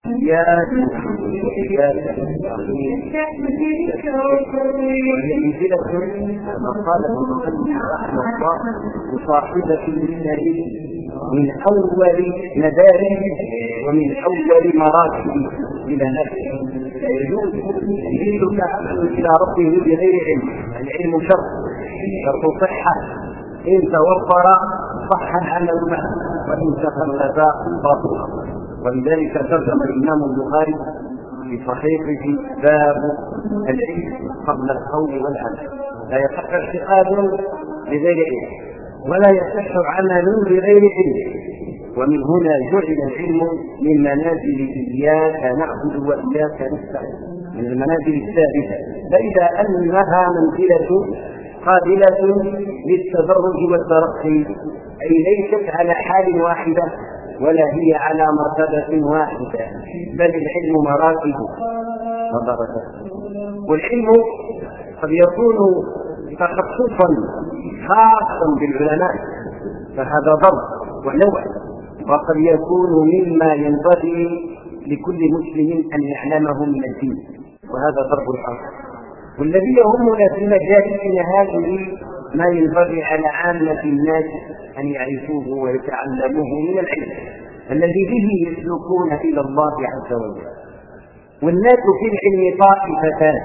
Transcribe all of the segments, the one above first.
منزلة كما قال المصنف رحمه الله مصاحبة للنبي من أول مدارس ومن أول مراتب إلى نفسه. يجوز يريدك إلى ربه بغير علم، العلم شرط صحة، إن توفر صح العمل معه وإن تخلف باطل. ولذلك ترجم الإمام البخاري في صحيحه باب العلم قبل القول والعمل. لا يصح اعتقاد بغير علم ولا يصح عمل بغير علم. ومن هنا جعل العلم من منازل إياك نعبد وإياك نستعين، من المنازل الثالثة، فإذا أنها منزلة قابلة للتدرج والترقي، أي ليست على حال واحدة ولا هي على مرتبة واحدة، بل العلم مراتب ودرجات. والعلم قد يكون تخصصا خاصا بالعلماء فهذا ضرب ونوع، وقد يكون مما ينبغي لكل مسلم أن يعلمه من الدين، وهذا ضرب الآخر. والذي يهمنا في مجالسنا هذه ما ينبغي على عامة الناس أن يعرفوه ويتعلموه من العلم الذي به يسلكون إلى الله عز وجل. والناس في العلم طائفتان،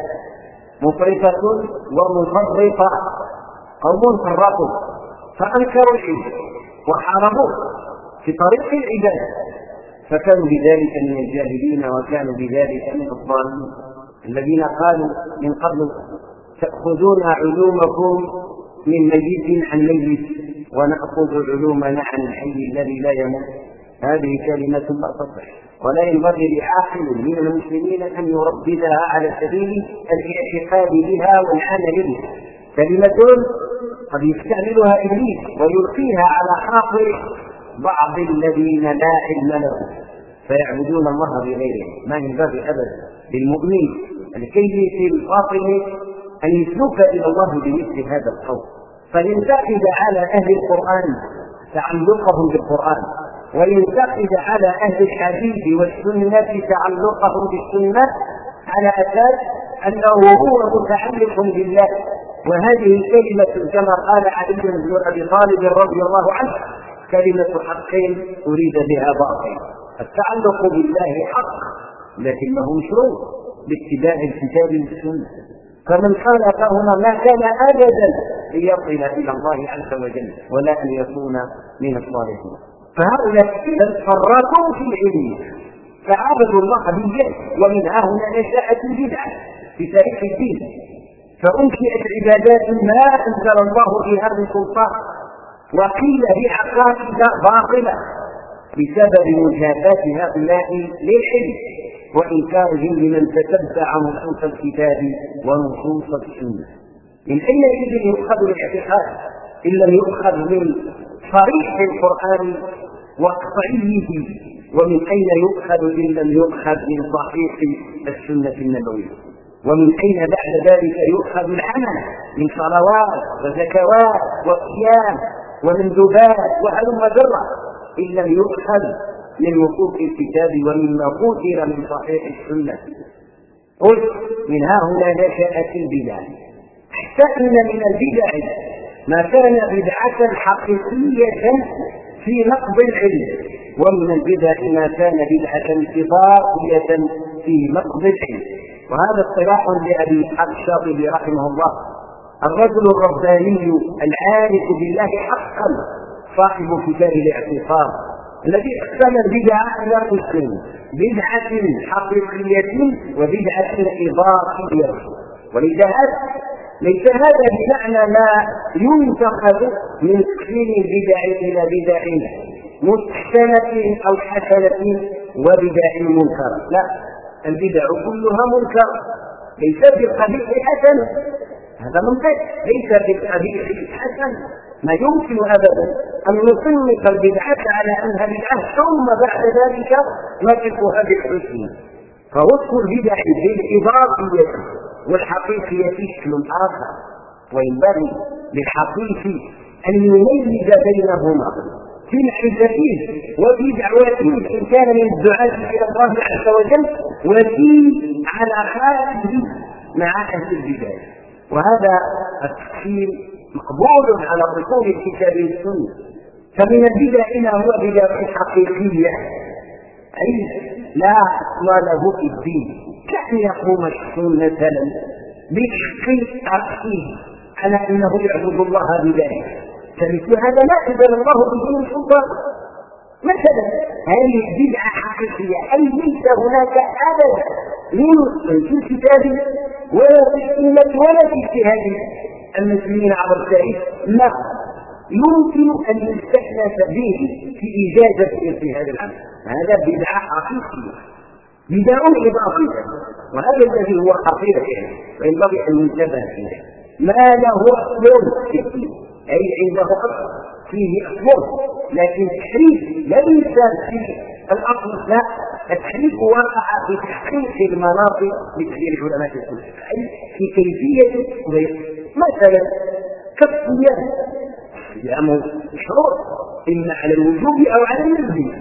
مفرطة ومفرطة. قوم فرطوا فأنكروا العلم وحاربوه في طريق العبادة فكانوا بذلك من الجاهلين وكانوا بذلك من الضالين، الذين قالوا من قبل تأخذون علومكم من ميت عن ميت ونأخذ علومنا عن الحي الذي لا يموت. هذه كلمة لا تصح، ولا ينبغي لعاقل من المسلمين أن يرددها على سبيل الاعتقاد بها والعمل بها. كلمة قد يستعملها إبليس ويلقيها على خاطر بعض الذين لا علم لهم فيعبدون الله بغيره. ما ينبغي أبدا للمؤمن الكيس الفاطن أن يسلك إلى الله بمثل هذا القول، فينتقد على أهل القرآن تعلقهم بالقرآن، وينتقد على أهل الحديث والسنة تعلقهم بالسنة على أساس أنه هو متعلق بالله. وهذه كلمة كما قال علي بن أبي طالب رضي الله عنه كلمة حق أريد بها باطل. التعلق بالله حق لكنه مشروع باتباع الكتاب والسنة، فمن قال فهنا ما كان أبدا ليصل إلى الله عز وجل ولا أن يكون من الصالحين. فهؤلاء فرطوا في العلم فعبدوا الله بالجهل، ومنها هنا نشأت البدعة في تاريخ الدين، فأنشئت عبادات ما أنزل الله فيها من سلطان وقيل بعقائد باطلة بسبب مجابات هؤلاء للعلم وإنكارهم لمن تتبع نصوص الكتاب ونصوص السنة. من أين يجب يؤخذ الاعتقاد إن لم يؤخذ من صريح القرآن وقطعيه؟ ومن أين يؤخذ إن لم يؤخذ من صحيح السنة النبوية؟ ومن أين بعد ذلك يؤخذ العمل من صلوات وزكوات وصيام ومندوبات وهلم جرا إن لم يؤخذ من وثوق الكتاب ومما قتل من صحيح السنة؟ قلت من ها هنا نشأت البدع، حتى أن من البدع ما كان بدعة حقيقية في نقض العلم، ومن البدع ما كان بدعة إضافية في نقض العلم. وهذا اصطلاح لأبي إسحاق الشاطبي رحمه الله، الرجل الرباني العارف بالله حقا صاحب كتاب الاعتصام الذي اقسم البدع إلى قسمين: بدعة حقيقية وبدعة إضافية. ولذا ليس هذا بمعنى ما ينتقل من تقسيم البدع إلى بدع مستحسنة أو حسنة وبدع منكرة، لا، البدع كلها منكر، ليس بالقبيح حسن، هذا منكر، ليس بالقبيح حسن. ما يمكن أبدا أن نصنف البدعة على أنها بدعة ثم بعد ذلك نصفها بالحسن. فوصف البدع بالإضافية والحقيقية شكل آخر، وينبغي للحقيقي أن يميز بينهما، في معرفته وفي دعوته إن كان من الدعاة إلى الله عز وجل وفي علاقاته مع أهل البدع. وهذا التفسير مقبول على اصول الكتاب والسنه. فمن البدع ما هو بدع حقيقيه اي لا اصل له في الدين، كان يقوم الشخص مثلا بتحقيق عقله على انه يعبد الله بذلك، فمثل هذا لا انزل الله بدون سلطان. مثلا هذه بدعه حقيقيه اي ليس هناك ابدا من في الكتاب ولا في السنه ولا في اجتهاد المسلمين عبر التاريخ ما يمكن ان يستحدث به في اجازه مثل هذا الامر. هذا بدعه حقيقيه، بدعه اضافيه، وهذا الذي هو خطير يعني وينبغي ان ينتبه اليه. ما له اصل اي عنده اصل فيه اصل، لكن التحريف ليس في الاصل، لا، التحريف وقع في تحقيق المناطق بتعبير علماء السنه اي في كيفيه مثلا كالصيام. الصيام مشروع اما على الوجوب او على الندب،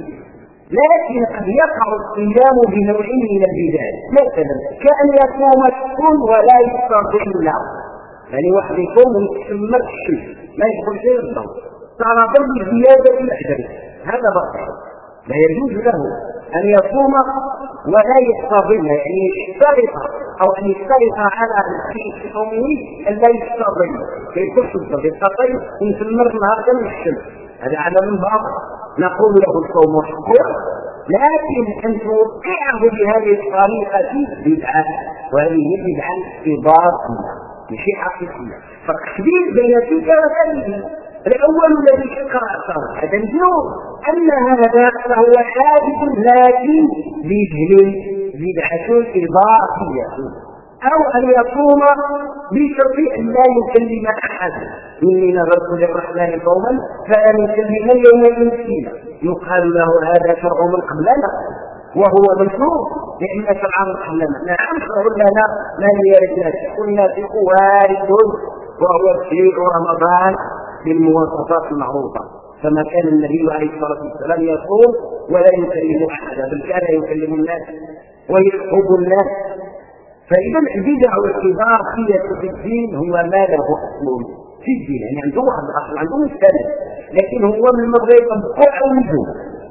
لكن قد يقع الصيام بنوعين من البدع، مثلا كأن يصوم الصوم ولا يستطيع له، يعني واحد يصوم ويتسمى الشيء ما يدخل شيء الصوم تعرض بزياده الاجر، هذا باطل، لا يجوز له ان يصوم ولا يستطيع، يعني يشترط او ان يشترط على في صومه ان لا يستطيع كي تصل بالخطر ويسمر النهار كم الشمس، هذا على من باطل. نقول له الصوم حق، لكن ان توقعه بهذه الطريقه بدعه، وهذه بدعه اضافيه مش حقيقيه. فرق كبير بين تلك وهذه. الاول الذي شكر اثره هذا الجنون ان هذا فهو حادث لكن بجهل، بدعه اضافيه، او ان يقوم بشرط ان لا يكلم احد، اني نذرت للرحمن قوما فلا نكلم يوم مسكينا، يقال له هذا شرع من قبلنا وهو مشروع لان شرع من قبلنا، نعم شرع لنا ما يرد والناسخ وارد وهو في رمضان بالمواصفات المعروفه، فما كان النبي عليه الصلاه والسلام يصوم ولا يكلم احدا، بل كان يكلم الناس ويخطب الناس. فإذا البدع والاضافيه في الدين هو ما له اصل في الدين، يعني عنده واحد الاصل، عنده مستند، لكن هو من مبغى يطبقه او يجوز.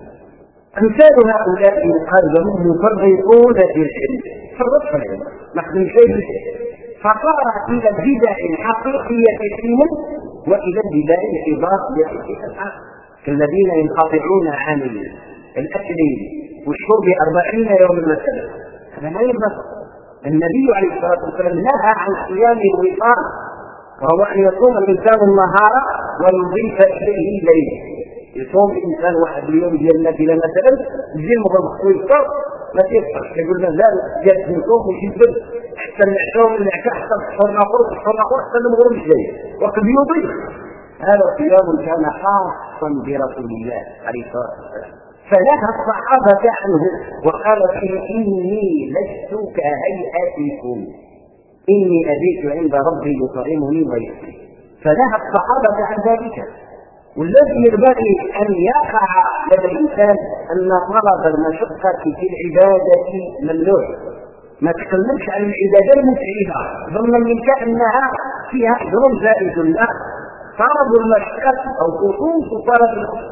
امثال هؤلاء يقال لهم مفرطون في العلم، فرط في العلم نخدم شيء فصار الى البدع الحقيقيه كثيرا والى البدع الاضافيه كالذين ينقطعون عن الاكل والشرب 40 يوما مثلا، هذا ما يرضى. النبي عليه الصلاه والسلام نهى عن صيام الوقار، وهو ان يصوم الانسان النهار ويضيف اليه الليل. يصوم الانسان واحد اليوم ديال النافله مثلا، يجي المغرب ويفطر ما تيفطرش، يقول له لا جالس نصوم ويجبد حتى العشاء والعشاء حتى السحور ناخذ السحور ناخذ حتى المغرب مش جاي، وقد يضيف. هذا الصيام كان خاصا برسول الله عليه الصلاه والسلام، فنهى الصحابه عنه وقال فيه اني لست كهيئتكم اني ابيت عند ربي يطعمني ويسقي، فنهى الصحابه عن ذلك. والذي ينبغي ان يقع لدى الانسان ان طلب المشقه في العباده ممنوع. ما تكلمش عن العباده المتعبه ظنا منك انها فيها اجر زائد، لا، طلب المشقه او خصوص طلب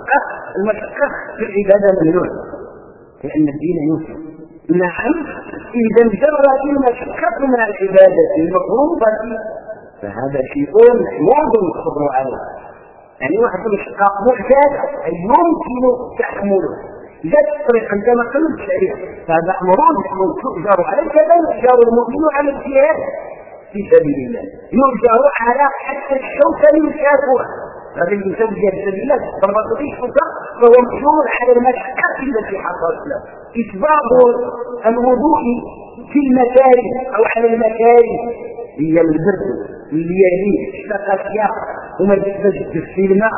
المشقه في العباده ممنوع، لان الدين يسر. نعم اذا انجرت المشقه من العباده المفروضه فهذا شيء واجب الصبر عليه، يعني واحد الاشقاق معتاد اي يمكن تحمله، جاءت الطريق انت ما قلتش عليه، فهذا امر تؤجر عليه كذا يؤجر المؤمن على الجهاد في سبيل الله، يؤجر على حتى الشوكه يشافها، هذا الانسان في سبيل الله ضربت به الشوكه فهو مجبور على المشقه التي حصلت له، اسباب الوضوء في المكاره او على المكاره هي البرد اللي يليه اشتقت فيها وما تقدرش في الماء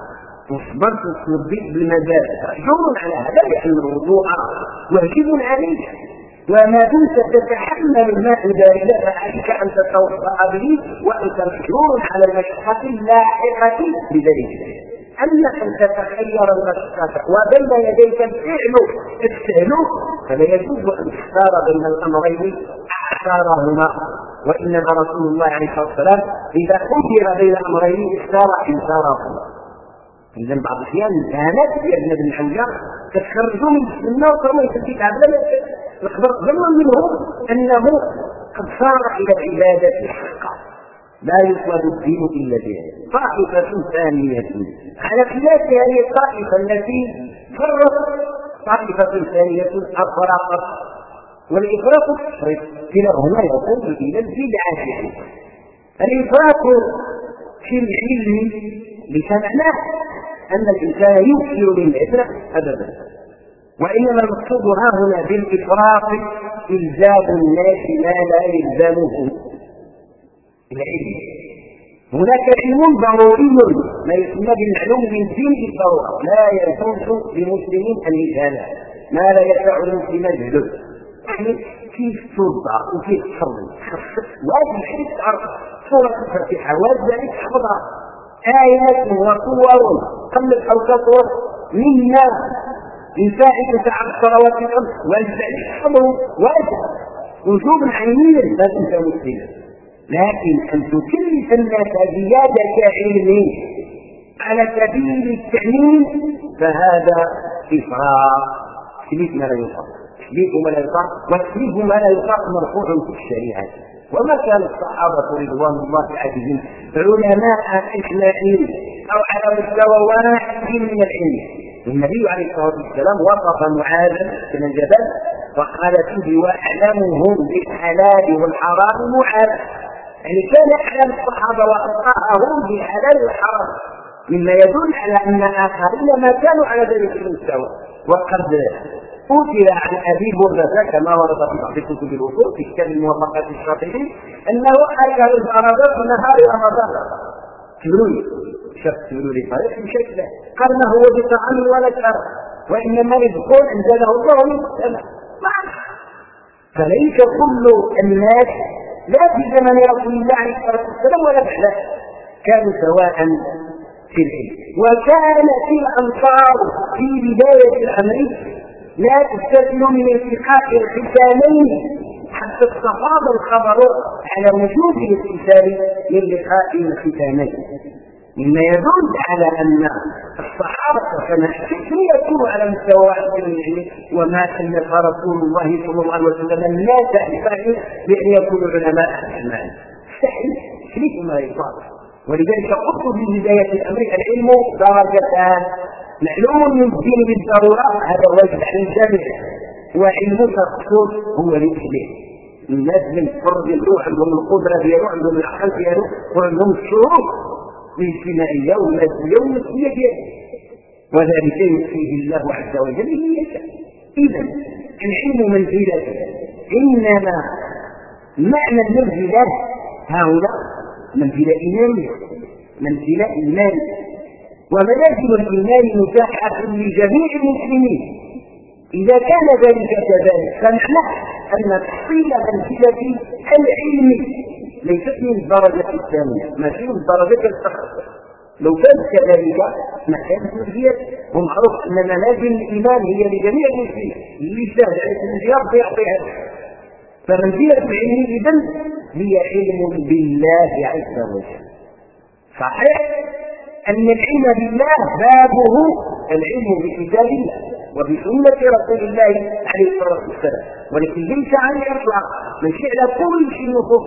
وصبرت وتوضيت بالمجال، مأجور على هذا لأن الوضوء واجب عليك، وما دمت تتحمل الماء البارد فعليك أن تتوضأ به وأنت مأجور على المشقة اللاحقة بذلك. أنك أن تتخير المشقة وبين يديك السهل فلا يجوز أن تختار بين الأمرين اختارهما، وإنما رسول الله عليه الصلاة والسلام إذا خير بين أمرين اختارهما. إذا بعض الأحيان كانت في ابن الحوجة تخرجوا من السنة وكما يسمى العبد الخبر ظنا منه أنه قد صار إلى العبادة حقا لا يطلب الدين إلا به. طائفة ثانية على خلاف هذه الطائفة التي فرت، طائفة ثانية أفرقت، والإفراط التفريط كلاهما يقود إلى البدعة. الإفراط في العلم ليس معناه أن الإنسان يكثر من العلم أبدا، وإنما المقصود ها هنا بالإفراط إلزام الناس ما لا يلزمه العلم. هناك علم ضروري ما يسمى بالمعلوم من دين بالضرورة، لا يجوز للمسلمين أن يجهله ما لا يسع المسلم جهله، يعني كيف توضع وكيف تصلي وهذه الحديث تعرف سورة الفاتحة وذلك تحفظها آيات وصور قبل الحلقات مما يساعد تعب الصلوات الخمس والفعل تحفظه واجب وجوب عينيا لا تنسى مسلما. لكن أن تكلف الناس زيادة علم على سبيل التعليم فهذا إفراط، تكليف ما لا يطاق، تكليف ما لا يطاق، وتكليف ما لا يطاق مرفوع في الشريعة. وما كان الصحابة رضوان الله عليهم علماء إجماعيين أو على مستوى واحد من العلم. النبي عليه الصلاة والسلام وصف معاذا بن جبل وقال فيه وأعلمهم بالحلال والحرام معاذ، يعني كان أعلم الصحابة وأفقههم بالحلال والحرام، مما يدل على أن آخرين ما كانوا على ذلك المستوى. وقد أثر عن أبي بردة كما ورد في بعض كتب الوصول في كتاب الموافقات الشاطبي أنه أكل البرادة في نهار رمضان. تبرولي طريق بشكله قال ما هو بطعام ولا شراب وإنما يذكر أنزله الله من السماء. فليس كل الناس لا في زمن رسول الله عليه الصلاة والسلام ولا بعده كانوا سواء في العلم. وكانت الأنصار في بداية الأمر لا تستثنوا من التقاء الختانين حتى استفاض الخبر على وجود الاتصال من لقاء الختانين، مما يدل على أن الصحابة كانوا يكونوا على مستوى واحد من العلم، وما كلف رسول الله صلى الله عليه وسلم الناس بأن يكونوا علماء أجمعين. تحريف ما يصاب. ولذلك قلت في بداية الأمر العلم درجتان، معلوم من الدين بالضرورة هذا واجب على الجميع، وعلم التخصص هو الإسلام. الناس من فرد يروح عندهم القدرة ديالو، عندهم العقل ديالو، وعندهم الشروط الاجتماعية والمادية والنفسية ديالو، وذلك يؤتيه الله عز وجل من يشاء. إذا العلم منزلة، إنما معنى المنزلة هؤلاء منزلة إيمانية، منزلة إيمانية، ومنازل الإيمان متاحة لجميع المسلمين. إذا كان ذلك كذلك فمعناه أن تحصيل منزلة العلم ليست من الدرجة الثانية، ما في الدرجة التخصص. لو كان كذلك ما كانت منزلة، ومعروف أن منازل الإيمان هي لجميع المسلمين، اللي سهل الزيارة يعطيها. فمنزلة العلم إذن هي علم بالله عز وجل. صحيح أن العلم بالله بابه العلم بكتاب الله وبسنة رسول الله عليه الصلاة والسلام، ولكن ليس عن الإطلاق من على كل شيء نصوص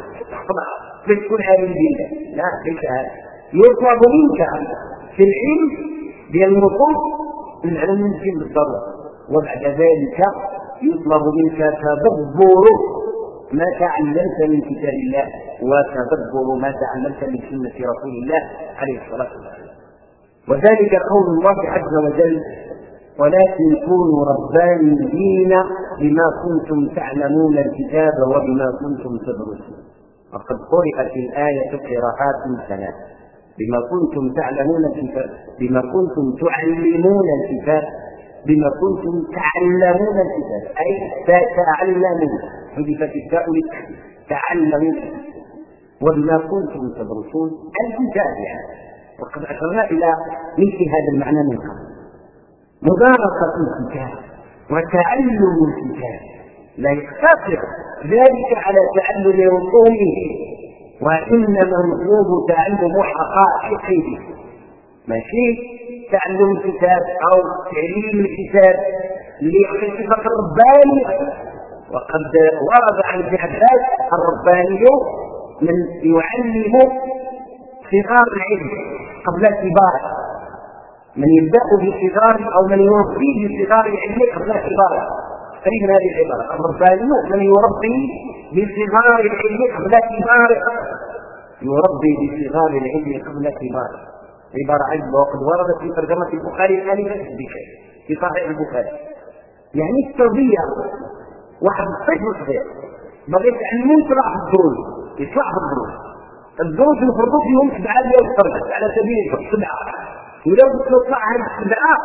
تكون عالم بالله، لا ليس هذا. يطلب منك في العلم بالنصوص العلم يمكن بالضرورة، وبعد ذلك يطلب منك تدبر ما تعلمت من كتاب الله وتدبر ما تعلمت من سنة رسول الله عليه الصلاة والسلام. وذلك قول الله عز وجل ولكن كونوا ربانيين بما كنتم تعلمون الكتاب وبما كنتم تدرسون. وقد قرأت الآية قراءات ثلاث: بما كنتم تعلمون الكتاب، بما كنتم تعلمون الكتاب، بما كنتم تعلمون الكتاب أي تتعلمون، حذفت التاء للتحديد، تعلمون. وبما كنتم تدرسون الكتاب يعني وقد أشرنا إلى مثل هذا المعنى من قبل. مدارسة الكتاب وتعلم الكتاب لا يقتصر ذلك على تعلم رسومه، وإنما المطلوب تعلم حقائقه، ماشي تعلم الكتاب أو تعليم الكتاب لصفة الرباني. وقد ورد عن ابن عباس الرباني من يعلم صغار العلم قبل كباره، من يبدأ بصغار أو من يربي بصغار العلم قبل كباره. قريب من هذه العبارة، الرباني من يربي بصغار العلم قبل كباره، يربي بصغار العلم قبل كباره. عبارة عجبة وقد وردت في ترجمة البخاري الآنفة في صحيح البخاري. يعني التربية واحد الطفل صغير بغيت تعلمون يطلع في الدروس، يطلع في الدروس المفروض فيهم 7 ديال على سبيل المثال 7، ولو تطلع هذه 7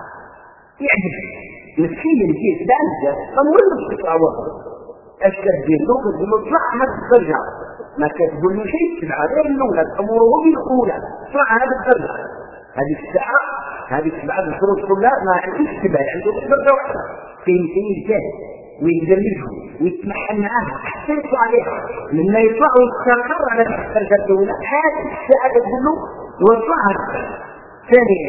يعجب مسكين فيه 7 فمولد تطلع وقت اش كدير له كتقول له اطلع هذه الدرجة، ما كتقول له شيء 7 غير الأولى تأمره بالأولى اطلع هذه الدرجة، هذه الساعة هذه 7 الدروس كلها ما عندوش 7 عنده درجة واحدة فين الجهل ويدرسه ويتمحن معاه حتى يطلع عليه لما يطلع ويستقر على الدرجة الأولى هذه الساعة تقول له ويطلعها ثانيا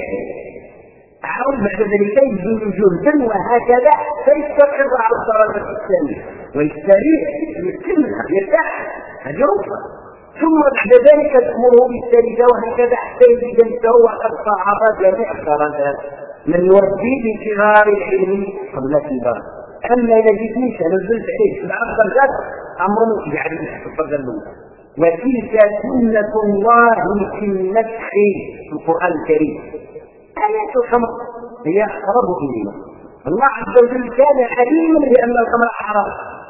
عاود بعد ذلك يزيد جهدا وهكذا فيستقر على الدرجة الثانية ويستريح يتمها يرتاح هذه رفضة، ثم بعد ذلك تأمره بالثالثة وهكذا حتى يزيد نفسه وقد صعب جميع الدرجات من يربي بصغار العلم قبل كبار. أما إذا جيت مش نزلت عليه 7 درجات أمر يجعل الدرجة الأولى. وتلك سنة الله في النسخ في القرآن الكريم. آيات الخمر هي أقرب إلينا. الله عز وجل كان حليما بأن الخمر حرام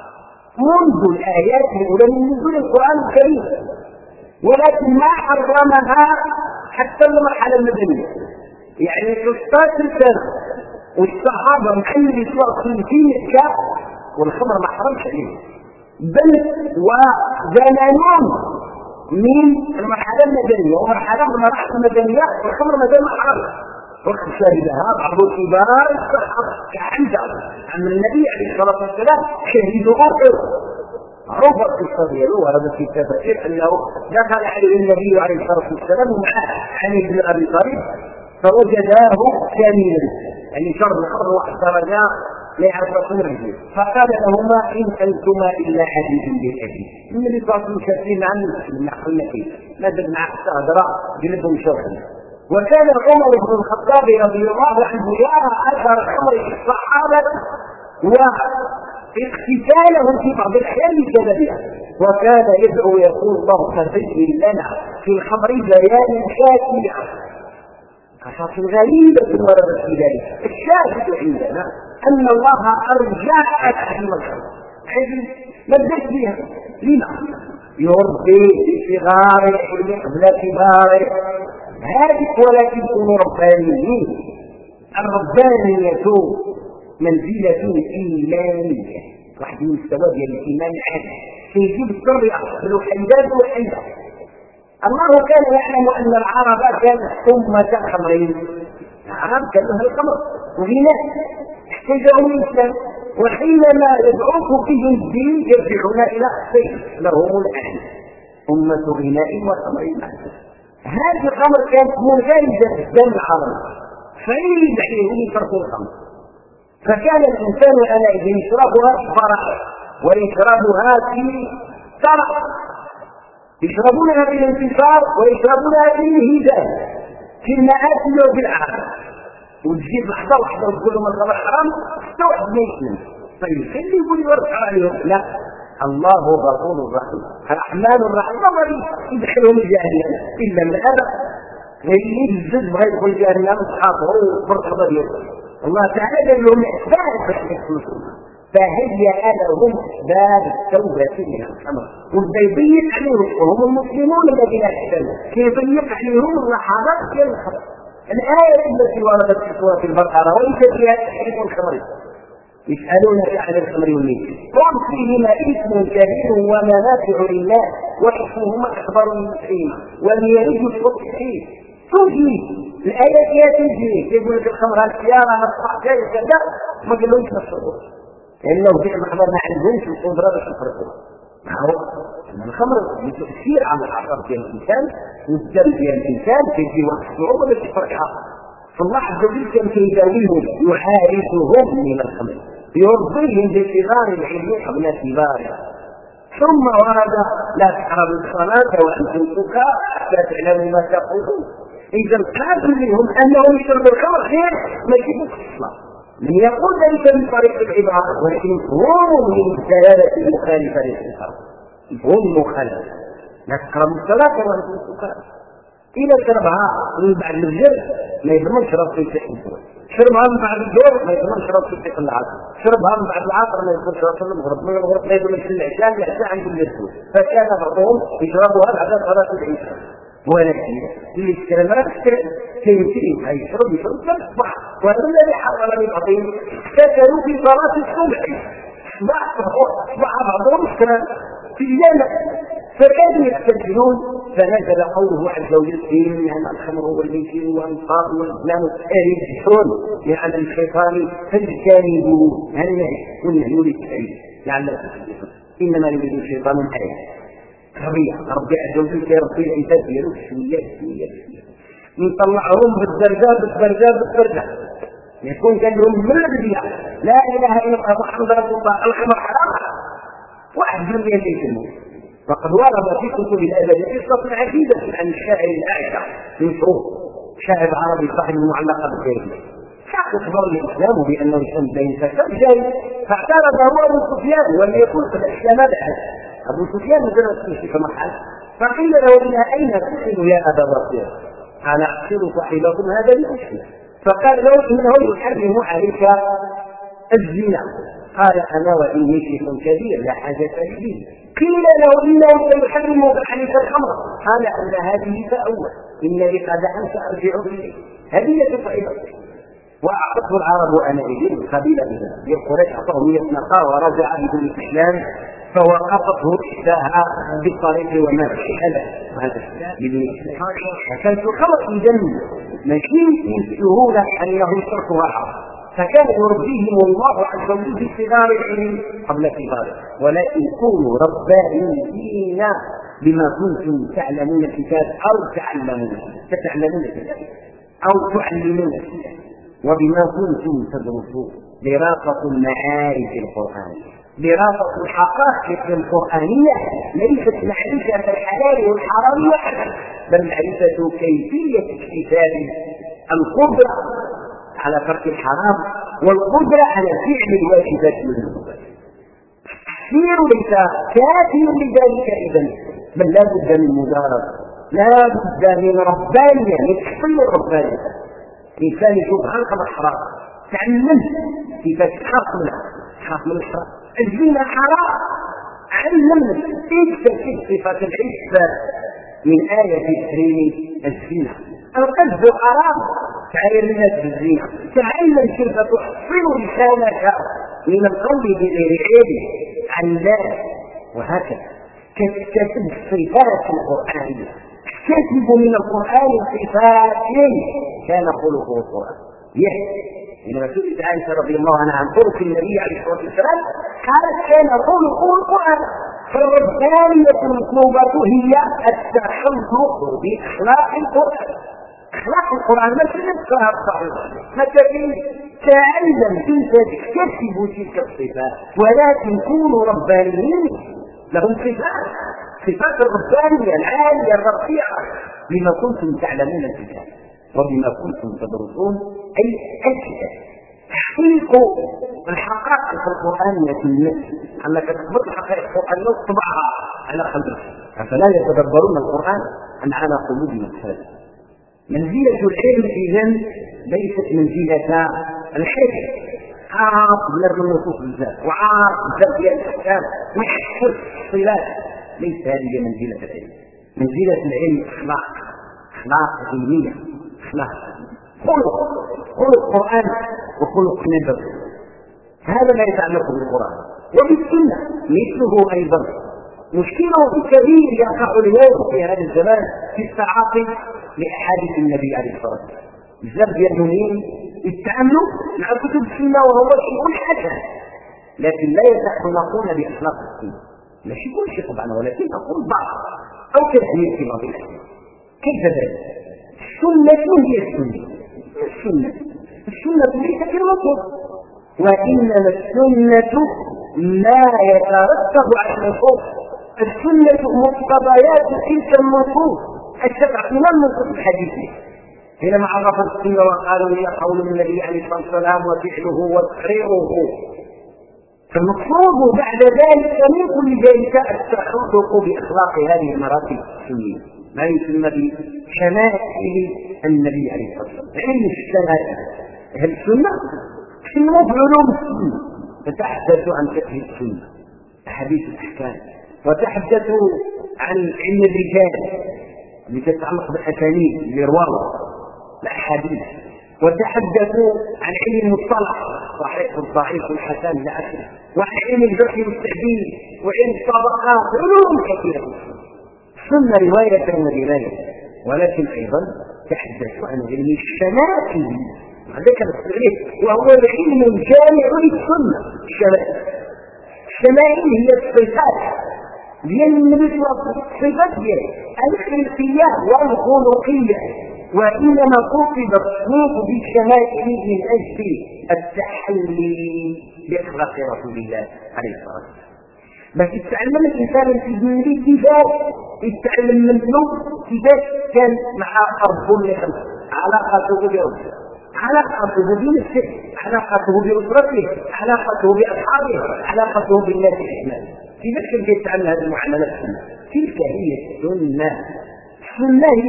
منذ الآيات الأولى من نزول القرآن الكريم، ولكن ما حرمها حتى المرحلة المدنية، يعني 16 سنة والصحابة محل يتوقفوا في مكة والخمر ما حرمش عليه، بل وزمانون من المرحلة المدنية ومرحلة من المراحل المدنية والخمر ما زال محرم، وقت شهدها بعض كبار الصحابة كعندها عن النبي عليه الصلاة والسلام شهدوا أحد. عرف القصة ديالو وهذا في تفسير أنه دخل عليه النبي عليه الصلاة والسلام ومعه علي بن أبي طالب فوجداه كاملا، يعني شرب الخمر واحترجا لا يعرف رسوله، فقال لهما إن أنتما إلا حديث بالحديث. النبي صلى الله عليه وسلم شاكين عنه نحن فيه ما بدنا حتى أدراء جلبهم شوكا. وكان عمر بن الخطاب رضي الله عنه يرى أثر الخمر في الصحابة واغتسالهم في بعض الأحيان بسببها، وكان يدعو يقول اللهم سجل لنا في الخمر بيان شاكية. قصص غريبة وردت في ذلك. الشاهد عندنا أن الله أرجع تحريم الخمر ما بدأت بها. لما؟ يربي بصغار العلم قبل كباره هذه، ولكن كونوا ربانيين. الربانية منزلة إيمانية، واحد من مستوى ديال الإيمان العام سيجيب التربية بالوحيدات والحيدة. الله كان يعلم أن العرب كانت أمة خمرين، العرب كانوا أهل الخمر وغناء احتاجهم الإسلام، وحينما يدعوك فيهم الدين يرجعون إلى السيف لهم الآن أمة غناء وخمر. هذه الخمر كانت منغرزة في الدم العربي فيريد عليهم يتركوا الخمر، فكان الإنسان آنئذ يشربها فرح ويشربها في فرح، يشربونها في الانتصار ويشربونها في الهداية في المآكل وفي الأعراض، وتجيب لحظة واحدة وتقول لهم الخمر حرام حتى واحد ما يسلم. طيب خلي يقول يورث عليهم، لا، الله غفور رحيم الرحمن الرحيم ما يدخلهم الجهنم إلا من هذا اللي يجد بغير يدخل الجهنم أصحابه وفرق ضريب. الله تعالى قال لهم أسباب فهي لهم أسباب التوبة من الخمر، وبدا يضيق عليهم وهم المسلمون الذين احسنوا كيضيق عليهم اللحظات ديال الخمر. الآية التي وردت في سورة البقرة وليس فيها تحريم الخمر يسألونك عن الخمر والميسر قل فيهما إثم كبير ومنافع للناس وإثمهما أكبر من نفعهما وليرد الصبح فيه توجيه الآية فيها توجيه، يقول لك الخمر السيارة نصح جاي كذا، ما قالوش نصحوا لأنه في المحضر ما عندهمش القدرة باش يفرقوا. هو الخمر بتأثير على العصب ديال الإنسان والدم ديال الإنسان كيجي واحد الصعوبة باش يفرقها. فالله عز وجل كان كيداويهم يحارسهم من الخمر يرضيهم بصغار العلم قبل كبارها. ثم ورد لا تقربوا الصلاة وأنتم سكارى حتى تعلموا ما تقولون. إذا قابل منهم أنهم يشربوا الخمر غير ما يجيبوش الصلاة. من يقول ذلك من طريق العبارة ولكن هم من الدلالة المخالفة للإنكار. هم مخالفة لا تقربوا الصلاة وأنتم سكارى. إذا شربها من بعد الفجر ما يضمنش راسه يتحمل، شربها من بعد الظهر ما يضمنش راسه يتحمل العصر، شربها من بعد العصر ما يضمنش راسه المغرب، من المغرب ما يضمنش العشاء، العشاء عند اليسود. فكان بعضهم يشربها بعد صلاة العشاء. ولكن اللي اشترى ما اشترى كيمكن يشرب الصبح. وهذا الذي حصل لبعضهم افتكروا في صلاة الصبح أصبح بعضهم اشترى في الجنة فكانوا يستجدون. فنزل قوله عز وجل إنما الخمر والميسر والأنصاب والأزلام رجس لعن الشيطان فاجتنبوه. النهي والنهي للتحريم لعلكم تفلحون. إنما يريد الشيطان آية طبيعة ربي عز وجل كيربي العباد ديالو شوية نطلعهم بالدرجة يكون كان لهم من البداية لا إله إلا الله محمد رسول الله الخمر حرام واحد من يسموه. فقد ورد في كتب الأدب قصة عديدة عن الشاعر الأعشى من شروط شاعر عربي صاحب المعلقة بالخير أخبر الإسلام بأنه الشمس بين فساد جاي فاعترض هو أبو سفيان ولم يكن قد أسلم بعد. أبو سفيان نزل في محل فقيل له إلى أين تحسن يا أبا بكر؟ أنا أحسن صاحبكم هذا الأشياء. فقال له إنه يحرم عليك الزنا. قال أنا وإني شيخ كبير لا حاجة لي. قيل له إنه سيحرم عليك الخمر. قال أن هذه فأول إن لي قدحا سأرجع إليه. هذه صاحبك. وأعطته العرب أنا إليه قبيلة قريش أعطاه 100 ناقة ورجع بدون الإسلام فوقفته إحداها بالطريق ومات هذا بدون الإسلام. فكانت الخمر إذا ماشي بالسهولة أنه تركها حرام. فكان يربيهم الله عز وجل بصغار العلم قبل كباره. ولكن كونوا ربانيين بما كنتم تعلمون الكتاب أو تتعلمون الكتاب أو تعلمون الكتاب وبما كنتم تدرسون. دراسة المعارف القرآنية دراسة الحقائق القرآنية ليست معرفة الحلال والحرام وحده بل معرفة كيفية اكتساب القدرة على ترك الحرام والقدرة على فعل الواجبات والمندوبات. التفسير ليس كافي لذلك إذن بل لا بد من مدارسة لا بد من ربانية من تحصيل الربانية. الإنسان يشوف خلق الحرام تعلم كيف تخاف من الحرام. الزنا حرام علم اكتسب صفة العفة من آية تحريم الزنا. القذف حرام تعلم الناس بالزنا. تعلم كيف تحصن لسانك من القول بغير علم عن الله. وهكذا تكتسب الصفات القرآنية تكتسب من القرآن صفات كان خلقه القرآن. إنما سئلت عائشة رضي الله عنها عن خلق النبي عليه الصلاة والسلام قالت كان خلقه القرآن. فالربانية المطلوبة هي التخلق بأخلاق القرآن. أخلاق القرآن ما تنساها الصحيح ما تعلم كيف تكتسب تلك الصفات ولكن كونوا ربانيين لهم صفات الربانية العالية الرفيعة بما كنتم تعلمون الكتاب وبما كنتم تدرسون أي الكتاب. تحقيق الحقائق القرآنية في النفس أنك تثبت الحقائق القرآنية وتطبعها على قلبك أفلا يتدبرون القرآن أم على قلوب أقفالها. منزلة العلم إذن ليست منزلة الحفظ عارف بلاد النصوص بالذات وعارف بلاد الأحكام ويحفظ الصلات. ليس هذه منزلة العلم. منزلة العلم أخلاق علمية أخلاق خلق قرآن وخلق نبوي. هذا ما يتعلق بالقرآن وبالسنة مثله أيضا. مشكله كبير يقع اليوم في هذا الزمان في التعاطي لأحاديث النبي عليه الصلاة والسلام. بزاف ديال المؤمنين يتعاملوا مع كتب السنة وهو شيء حسن، لكن لا يتخلقون بأخلاق السنة. ماشي كل شيء طبعا، ولكن أقول بعض أو كثير في بعض الأحيان. كيف ذلك؟ السنة هي السنة ليست الوصف، وإنما السنة ما يترتب على النصوص. السنة مقتضيات تلك النصوص الشرع من النصوص الحديثية. حينما عرفوا السنة وقالوا هي قول النبي عليه الصلاة والسلام وفعله وتقريره، فالمقصود بعد ذلك من كل ذلك التحقق بأخلاق هذه المراتب السنية، ما يسمى بشمائل النبي عليه الصلاة والسلام. علم الشمائل هل السنة شنو في علوم السنة؟ فتحدثوا عن فقه السنة، أحاديث الأحكام، وتحدثوا عن علم الرجال اللي تتعلق بالأسانيد اللي رواه الأحاديث، وتحدثوا عن علم المصطلح صحيح والضعيف والحسن إلى آخره، وعن علم الجرح والتعديل وعلم الطبقات، علوم كثيرة. السنة رواية ودراية، ولكن أيضا تحدثوا عن علم الشمائل، هذا كان التعريف، وهو العلم الجامع للسنة. الشمائل هي الصفات ديال النبي صلى الله عليه وسلم، الصفات دياله الخلقية والخلقية، وإنما قصد الصوت بالشمائل من أجل التحلي بأخلاق رسول الله عليه الصلاة والسلام. بس يتعلم الإنسان في كيفاش يتعلم منه كيفاش كان مع ربه لخلقه، علاقته بربه، علاقته بنفسه، علاقته بأسرته، علاقته بأصحابه، علاقته بالناس الإسلام. كيفاش كان يتعلم هذه المعاملات السنة؟ تلك هي السنة. السنة هي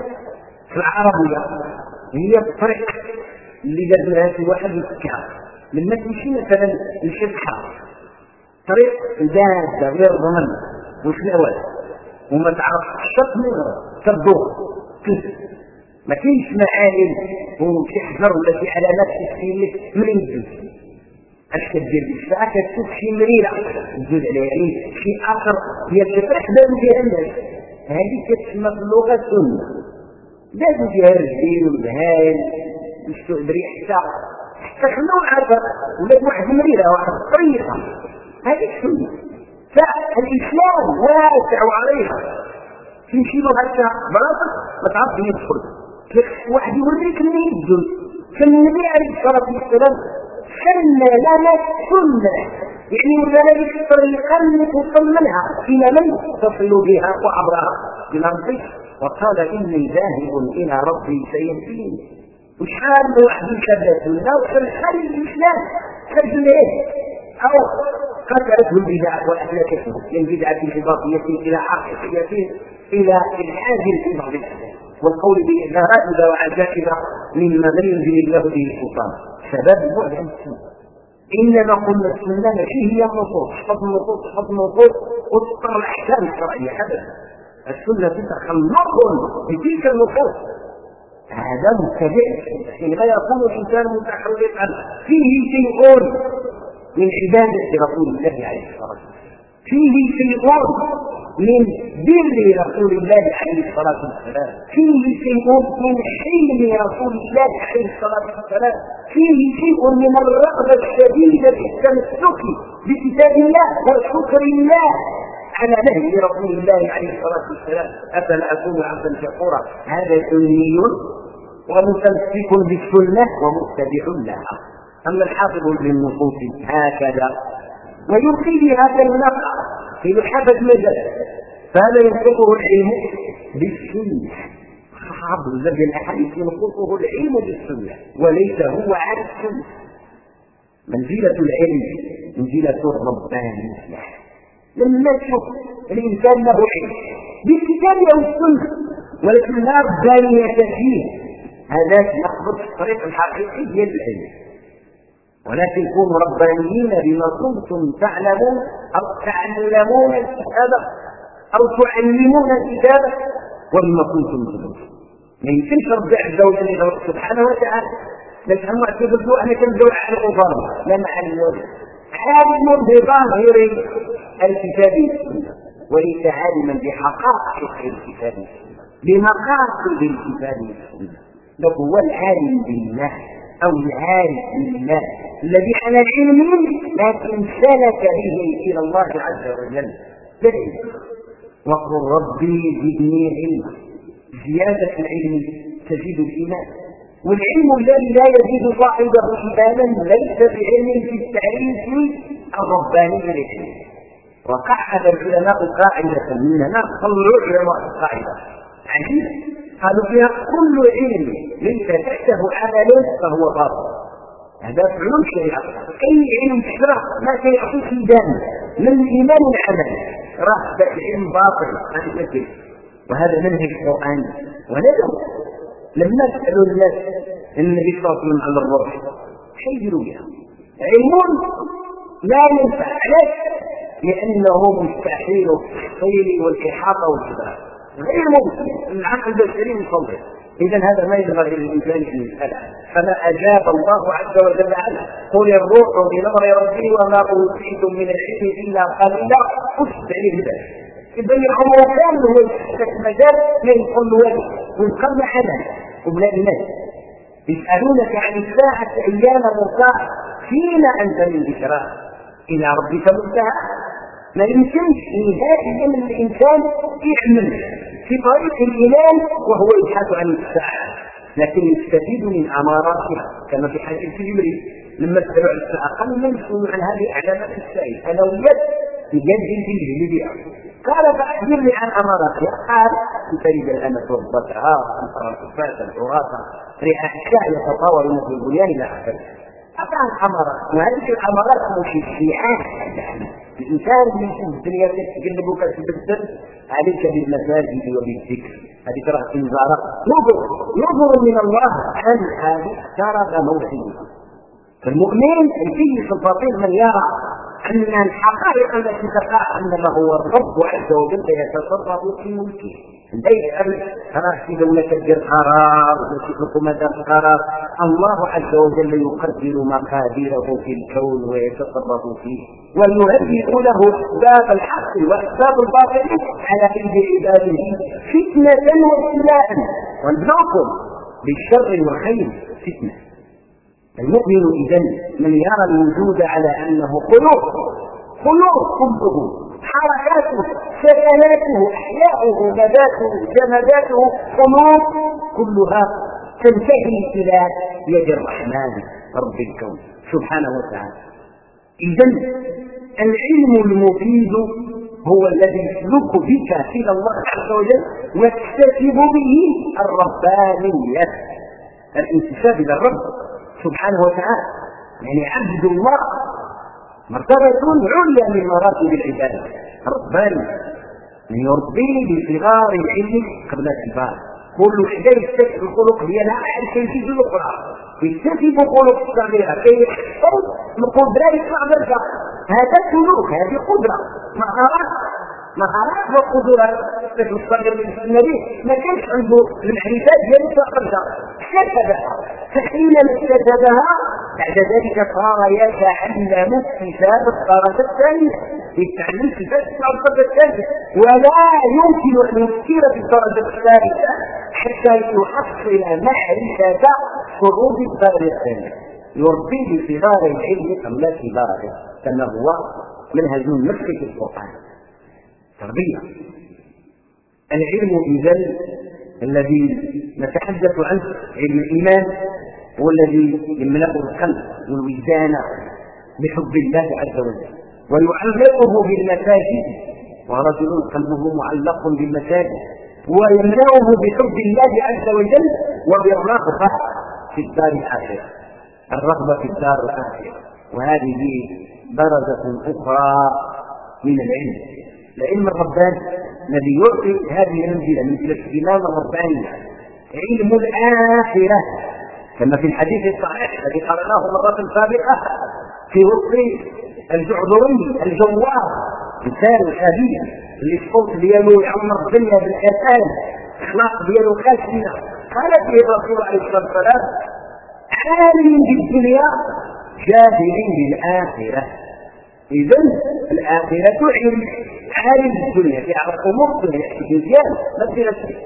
في العربية هي الطريق اللي درناها في واحد الكعب. لما تمشي مثلا لشبحة طريق جادة غير ضمن وشلوات وما تعرف الشط منه تبدو كيف ما كاينش معالم وشي حجر ولا شي علامات تسكين لك منين تجوز. اش كدير بالساعه كتشوف شي مريره تزود عليها، يعني شي اثر ديال الشطر حدا فيها الناس، هذه كتسمى في اللغه سنه. دازوا فيها الرجلين والبهايم يستعد ريحتها حتى خلوا العثر ولات واحد مريره واحد الطريقه، هذه السنه. فالاسلام واسع عليها، تمشي له هكا بلاصه ما تعرفش منين تدخل، واحد يوريك منين تدخل. فالنبي عليه الصلاه والسلام سن لنا سنه، يعني ولا لك طريقا توصل منها الى من تصل بها وعبرها الى ربك، وقال اني ذاهب الى ربي سيهدين. وشحال من واحد يكذب سنه وخلي الاسلام خرج ليه او قتلته البدع واهلكته من بدعه اضافيه الى حقيقيه الى الحاد في بعض الاحيان، والقول بغرائب وعجائب مما لم ينزل الله به سلطان، سبب بعد عن السنه. انما قلنا السنه ماشي هي النصوص، حفظ النصوص وتضطر الاحكام الشرعيه ابدا. السنه تتخلق بتلك النصوص، هذا مبتدع. حينما يكون الانسان متحركا فيه شيء من عباده رسول الله عليه الصلاه والسلام، فيه شيء من بر رسول الله عليه الصلاة والسلام، فيه شيء من حلم رسول الله عليه الصلاة والسلام، فيه شيء من الرغبة الشديدة في التمسك بكتاب الله وشكر الله على نهج رسول الله عليه الصلاة والسلام. أفلا أكون عبدا شكورا، هذا سني ومتمسك بالسنة ومتبع لها. أما الحافظ للنصوص هكذا ويلقي بهذا النقع في لحافة مجال، فهذا ينقصه العلم بالسنة. حافظ الذي الأحاديث ينقصه العلم بالسنة وليس هو على السنة. منزلة العلم منزلة الربانية. لما تشوف الإنسان له علم بالكتاب أو السنة ولكن لا ربانية فيه، هذا يخبط الطريق الحقيقي ديال العلم. ولكن كونوا ربانيين بما كنتم تعلمون أو تعلمون الكتابة أو تعلمون الكتابة وبما كنتم تدرسون. ما يمكنش رب عز وجل سبحانه وتعالى نفهم اعتبروا أن كنزول على الأظام لا محل الوجه، عالم بظاهر الكتاب وليس عالما بحقائق الكتاب. بمقاصد الكتاب والسنة. لو هو العالم بالله أو العارف بالله الذي على العلم لكن سلك به إلى الله عز وجل بالعلم. وقل ربي زدني علما. زيادة العلم تزيد الإيمان، والعلم الذي لا يزيد صاحبه إيمانا ليس بعلم في التعريف الرباني للعلم. وقعد العلماء قاعدة مننا طلعوا علماء القاعدة عجيبة قالوا فيها كل علم ليس تحته عمل فهو باطل. هذا في علوم الشريعة. أي علم تشرح ما سيعطيك إيمان من الإيمان العمل راح العلم باطل عن ذكر. وهذا منهج القرآن. ولكن لما سألوا الناس النبي صلى الله عليه وسلم على الروح حيروا بها علم لا ينفع. علاش؟ لأنه مستحيل التفصيل والإحاطة والإدراك غير ممكن. العقل البشري مصور. إذا هذا ما ينبغي للإنسان أن يسأله. فما أجاب الله عز وجل عنه قل الروح من أمر ربي وما أوتيتم من العلم إلا قليلا أسد عليه ذلك. إذا العمر كامل هو يحسك مجال لا يقول وجه ويقل حدا وبلا الناس يسألونك عن الساعة أيام مرساة فيما أنت من ذكرى إلى ربك منتهى. ما يمكنش نهائيا من الإنسان يعمل في طريق الإيمان وهو يبحث عن الساعة، لكن يستفيد من أماراتها كما في حديث جبريل لما سألوا عن الساعة قال من يسأل عن هذه علامات الساعة ألويات يجد في بها. قال فأخبرني عن أماراتها. قال تريد الأمة ربتها أن ترى الكفاة العراة ريح الشاع يتطاول مثل البنيان إلى آخره. طبعا الأمارات وهذه الأمارات مشجعات. الإنسان اللي يشوف الدنيا تقلبك تبدل عليك بالمساجد وبالذكر. هذه ترى انذار نظر من الله عن هذه اقترب موعده. فالمؤمن فيه سلطتين من يرى أن الحقائق التي تقع أنما هو الرب عز وجل يتصرف في ملكه. ترى في دولة القرار وفي حكومة القرار الله عز وجل يقدر مقاديره في الكون ويتصرف فيه ويهيئ له أسباب الحق وأسباب الباطل على يد عباده فتنة وابتلاء. ونبلوكم بالشر والخير فتنة. المؤمن إذن من يرى الوجود على أنه قلوب كله حركاته سكناته أحياؤه نباته جماداته قلوب كلها تنتهي إلى يد الرحمن رب الكون سبحانه وتعالى. إذن العلم المفيد هو الذي يسلك بك إلى الله عز وجل وتكتسب به الربانية الانتساب إلى الرب سبحانه وتعالى. يعني عبد الله مرتبة عليا من مراتب العبادة رباني من يربي بصغار العلم قبل الكبار. كل شيء يكتسب الخلق ديالها أحد شيء في الأخرى يكتسب خلق صغيرة كي يحصل القدرة يطلع درجة. هذا سلوك، هذه قدرة مهارات وقدرات. الطفل الصغير من النبي ما كانش عنده المعرفة ديال الدرجة اكتسبها، فحينما اكتسبها بعد ذلك صار يتعلم اكتساب الدرجة الثانية. يتعلم اكتساب الدرجة الثالثة ولا يمكن أن يسير في الدرجة الثالثة حتى يحصل معرفة شروط الدرجة الثانية. يربي بصغار العلم قبل كباره كما هو منهج المسك في القرآن. تربية العلم إذن الذي نتحدث عنه علم الإيمان هو الذي يملأ القلب والوجدان بحب الله عز وجل ويعلقه بالمساجد. ورجل قلبه معلق بالمساجد ويملأه بحب الله عز وجل وبالرغبة في الدار الآخرة. الرغبة في الدار الآخرة وهذه درجة أخرى من العلم. العلم الرباني الذي يعطي هذه المنزلة مثل الإمام الرباني علم الآخرة كما في الحديث الصحيح الذي قرأناه مرة سابقة في وسط الجعذري الجوار مثال الحديث اللي الصوت ديالو يعمر الدنيا بالحسان اخلاق ديالو خاشنة. قال فيه الرسول عليه الصلاة والسلام عالم بالدنيا جاهل بالآخرة. إذن الآخرة علم عالم بالدنيا يعرف أمور الدنيا مزيان ما في نفسه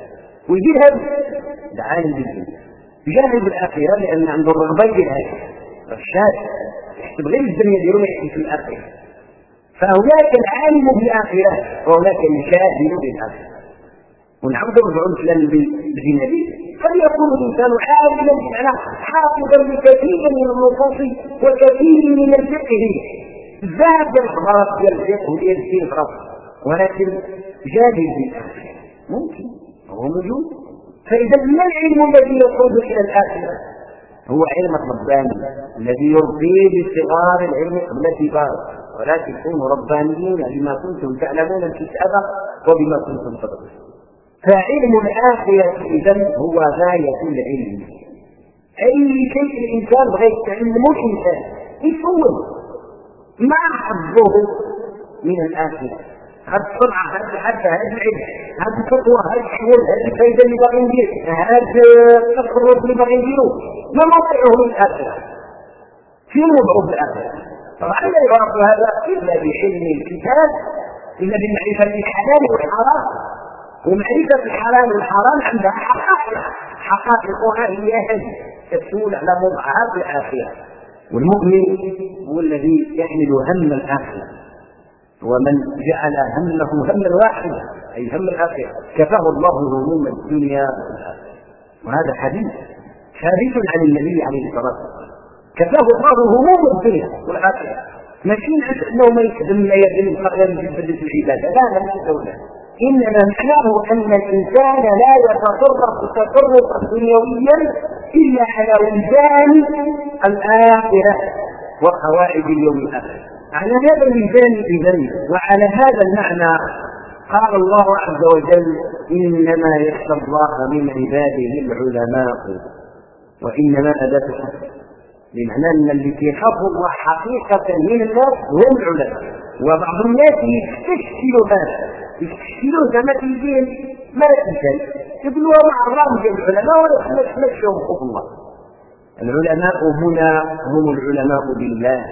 ويدير هذا العالم بالدين جاهل بالآخرة لأن عنده الرغبة يديرها الشاذ يحسب غير الدنيا يديروا ما يحسب في الآخرة. فهناك العالم بالآخرة وهناك الجاهل بالآخرة. ونعود نرجع الكلام بالجنبي قد يكون الإنسان عالما بمعنى حافظا لكثير من النصوص وكثير من الفقه زاد الخبرات ديال الفقه وديال الدين في راسه ولكن جاهل بالآخرة ممكن هو موجود. فإذا ما العلم الذي يقود إلى الآخرة؟ هو علم الرباني الذي يربي بصغار العلم قبل كبار ولكن كونوا ربانيين بما كنتم تعلمون الكتاب وبما كنتم تدرسون. فعلم الآخرة إذن هو غاية العلم. أي شيء الإنسان بغى يتعلمه الإنسان يصور ما حظه من الآخرة. هذا السرعة هذا العلم هذا الخطوة هذا الحول هذا الفايدة اللي باغي ندير هذا التصرف اللي باغي نديرو ما موقعه من الآخرة في موضوع الآخرة. طبعا لا يعرف هذا إلا بعلم الكتاب إلا بمعرفة الحلال والحرام. ومعرفة الحلال والحرام عندها حقائقها هي هذه تسول على موضعها في الآخرة. والمؤمن هو الذي يحمل هم الآخرة ومن جعل همه هما واحدا أي هم الآخرة كفاه الله هموم الدنيا والآخرة. وهذا حديث ثابت عن النبي عليه الصلاة والسلام كفاه الله هموم الدنيا والآخرة. ماشي أنه ما يخدم لا يدري فقط يجبد في العبادة لا مش الدولة إنما معناه أن الإنسان لا يتصرف تصرفا دنيويا إلا على وجدان الآخرة وقواعد اليوم الآخر. على هذا الميزان إذن وعلى هذا المعنى قال الله عز وجل إنما يخشى الله من عباده العلماء. وإنما أداة الحق بمعنى أن اللي يخافوا الله حقيقة من الناس هم العلماء. وبعض الناس يستشكلوا هذا يستشكلوا كما تيجين ما تنسل يقولوا مع الرمز العلماء ولا تمشوا خوف الله. العلماء هنا هم العلماء بالله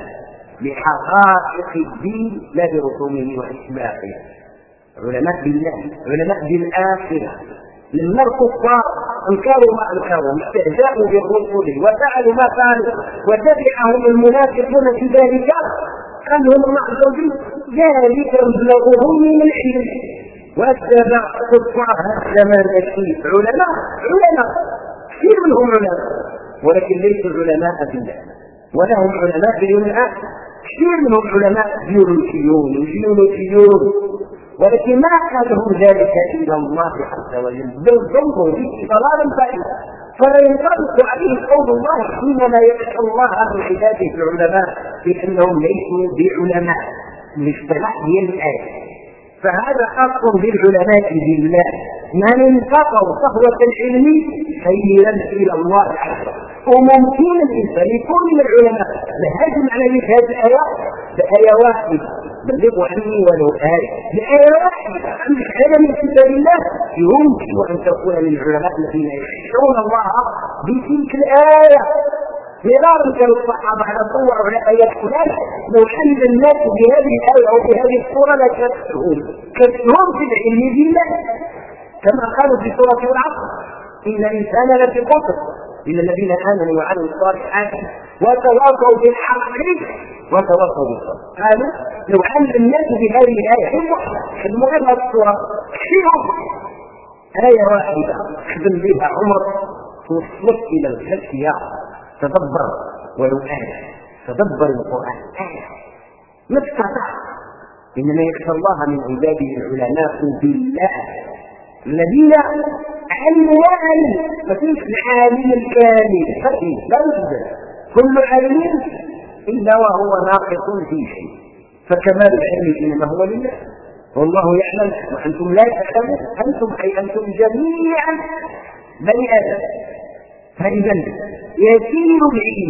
بحقائق الدين لا برسومه واشباهه. علماء بالله علماء بالآخرة. لما الكفار انكروا ما انكروا استهزاءوا بالرسل وفعلوا ما فعلوا وتبعهم المنافقون في ذلك قال لهم الله عز وجل ذلك مبلغهم من العلم واتبع كفار الزمان الشيء علماء كثير منهم علماء ولكن ليسوا علماء بالله ولهم علماء باليوم الآخر. كثير منهم علماء جيولوجيون ولكن ما قالهم ذلك إلا الله عز وجل بل ظنوا به ضلالا بعيدا. فلا ينطبق عليه قول الله حينما يخشى الله عن عباده العلماء بأنهم ليسوا بعلماء الاصطلاح هي الآية. فهذا خاص بالعلماء بالله من انتقوا صحوة العلم خيرا إلى الله عز وجل. وممكن الإنسان يكون من العلماء لهذا المعنى في هذه الآية بآية واحدة بلغوا عني ولو آية بآية واحدة عندك علم من كتاب الله يمكن أن تكون من العلماء الذين يخشون الله بتلك الآية. مرارا كانوا الصحابة على صور على آيات فلان لو حمد الناس بهذه الآية أو بهذه الصورة لا كتبهم في العلم بالله كما قالوا في سورة العصر إن الإنسان لفي خسر إلا الذين آمنوا وعملوا الصالحات وتواصوا بالحق وتواصوا بالصبر. قالوا لو حمد الناس بهذه الآية المهم الصورة كثيرهم آية واحدة خدم بها عمر توصلت إلى الخشية. تدبر ولو آية تدبر القرآن آية ما تستطيع. إنما يخشى الله من عباده العلماء بالله الذين علموا وعلم ما فيش العالم الكامل لا يوجد كل علم إلا وهو ناقص في شيء. فكمال العلم إنما هو لله والله يعلم وأنتم لا تعلمون أنتم جميعا بني آدم. فإذا يسير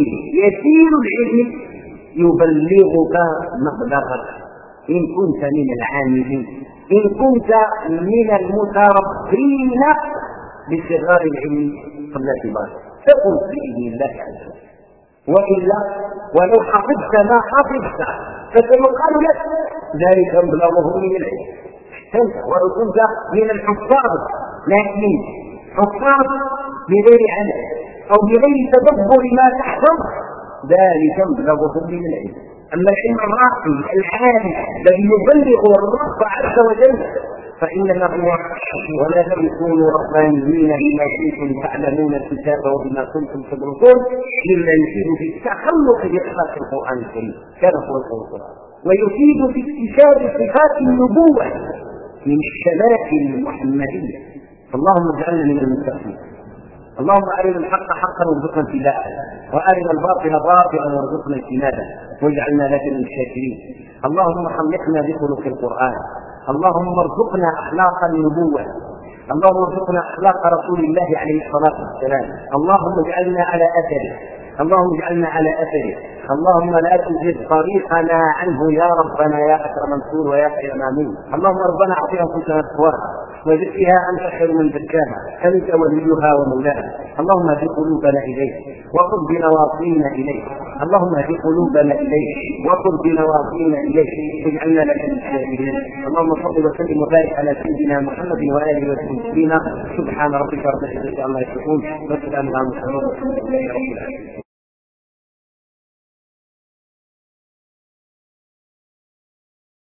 العلم يبلغك مبلغك إن كنت من العاملين إن كنت من المتربين بصغار العلم قبل كبار تقول بإذن الله عز وجل. وإلا ولو حفظت ما حفظت فسيقال لك ذلك مبلغه من العلم ولو كنت من الحفاظ لكن حفاظ بغير علم أو بغير تدبر ما تحفظ ذلك مبلغهم من العلم. أما العلم الراقي العالي الذي يبلغ الرب عز وجل فإنما هو ولا تكونوا ربانيين بما كنتم تعلمون الكتاب وبما كنتم تدرسون مما يفيد في التخلق بصفات القرآن الكريم كان هو القرآن، ويفيد في اكتساب صفات النبوة من الشمائل المحمدية. اللهم اجعلنا من المتقين. اللهم أرنا الحق حقا وارزقنا اتباعه، وأرنا الباطل باطلا وارزقنا اجتنابه، واجعلنا لك من الشاكرين. اللهم خلقنا بخلق القرآن، اللهم ارزقنا أخلاق النبوة، اللهم ارزقنا أخلاق رسول الله عليه الصلاة والسلام. اللهم اجعلنا على أثره، اللهم اجعلنا على أثره، اللهم لا تزغ طريقنا عنه يا ربنا يا أكرم منصور ويا خير مامون. اللهم ربنا أعطيها أنفسنا تقواها وزكها أنت خير من زكاها أنت وليها ومولاها. اللهم اهد قلوبنا إليك وخذ بنواصينا إليك، اللهم اهد قلوبنا إليك وخذ بنواصينا إليك، واجعلنا لك من الشاكرين. اللهم صل وسلم وبارك على سيدنا محمد وآله وصحبه. سبحان ربك رب العزة عما يصفون وسلام على المرسلين.